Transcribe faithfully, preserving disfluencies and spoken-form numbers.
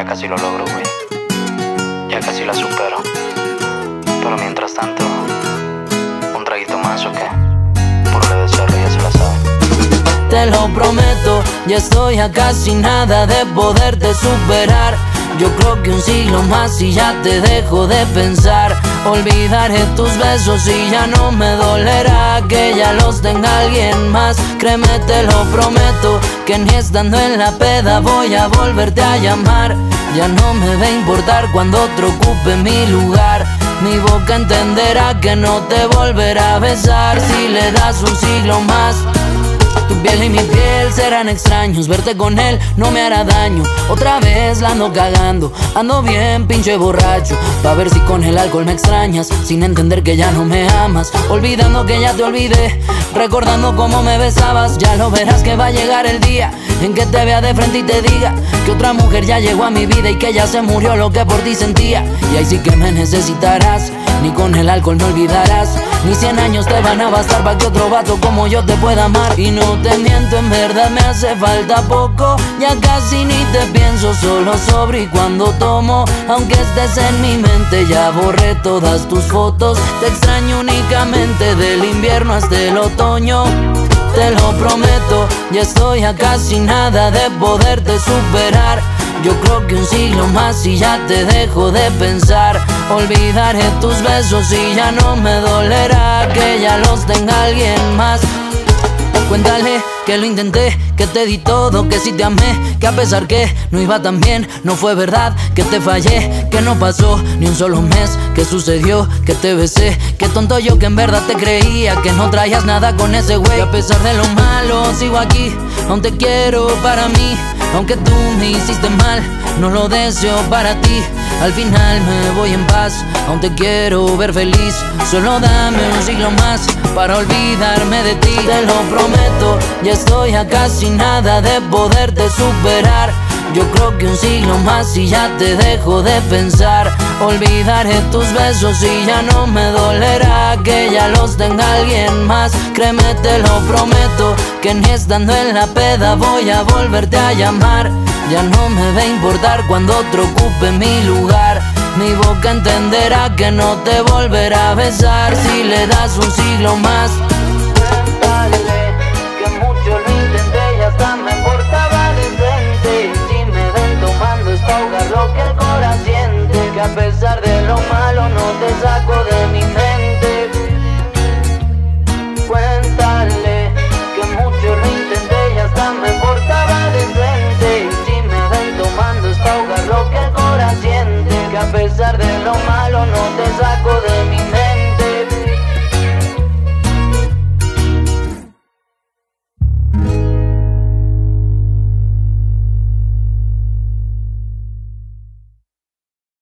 casi lo logro, güey. Ya casi la supero. Pero mientras tanto, un traguito más o qué. Por lo de cerro ya se la sabe. Te lo prometo, ya estoy a casi nada de poderte superar. Yo creo que un siglo más y ya te dejo de pensar. Olvidaré tus besos y ya no me dolerá que ya los tenga alguien más. Créeme, te lo prometo, que ni estando en la peda voy a volverte a llamar. Ya no me va a importar cuando otro ocupe mi lugar. Mi boca entenderá que no te volverá a besar si le das un siglo más. Tu piel y mi piel serán extraños. Verte con él no me hará daño. Otra vez la ando cagando. Ando bien pinche borracho, pa' ver si con el alcohol me extrañas, sin entender que ya no me amas. Olvidando que ya te olvidé, recordando cómo me besabas. Ya lo verás que va a llegar el día en que te vea de frente y te diga que otra mujer ya llegó a mi vida y que ya se murió lo que por ti sentía. Y ahí sí que me necesitarás, ni con el alcohol me olvidarás. Ni cien años te van a bastar pa' que otro vato como yo te pueda amar. Y no te miento, en verdad me hace falta poco. Ya casi ni te pienso, solo sobre y cuando tomo. Aunque estés en mi mente, ya borré todas tus fotos. Te extraño únicamente del invierno hasta el otoño. Te lo prometo, ya estoy a casi nada de poderte superar. Yo creo que un siglo más y ya te dejo de pensar. Olvidaré tus besos y ya no me dolerá que ya los tenga alguien más. Cuéntale que lo intenté, que te di todo, que sí te amé, que a pesar que no iba tan bien, no fue verdad, que te fallé, que no pasó ni un solo mes, que sucedió, que te besé, que tonto yo que en verdad te creía, que no traías nada con ese güey. A pesar de lo malo sigo aquí, aún te quiero para mí, aunque tú me hiciste mal, no lo deseo para ti. Al final me voy en paz, aún te quiero ver feliz. Solo dame un siglo más para olvidarme de ti. Te lo prometo, ya estoy a casi nada de poderte superar. Yo creo que un siglo más y ya te dejo de pensar. Olvidaré tus besos y ya no me dolerá que ya los tenga alguien más. Créeme, te lo prometo, que ni estando en la peda voy a volverte a llamar. Ya no me va a importar cuando otro ocupe mi lugar. Mi boca entenderá que no te volverá a besar si le das un siglo más. Cuéntale que mucho lo intenté y hasta me portaba decente. Y si me ven tomando es pa' ahogar lo que el corazón siente. Que a pesar de lo malo no te saco de mi mente. Cuéntale que mucho lo intenté y hasta me portaba decente. Y si me ven tomando es pa' ahogar lo que el corazón siente. Que a pesar de lo malo no te saco de mi